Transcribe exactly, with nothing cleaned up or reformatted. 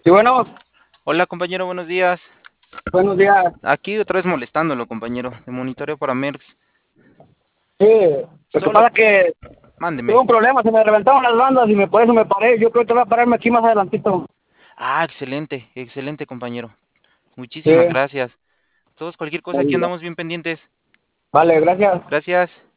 Sí, bueno, Hola compañero, buenos días. buenos días. Aquí otra vez molestándolo, compañero, de monitoreo para Merx. Sí, lo que Solo, pasa es que tuve mándeme. un problema, se me reventaron las bandas y me, por eso me paré. Yo creo que voy a pararme aquí más adelantito. Ah, excelente, excelente compañero. Sí, Muchísimas gracias. Todos, cualquier cosa, aquí vale, andamos bien pendientes. vale, gracias. Gracias.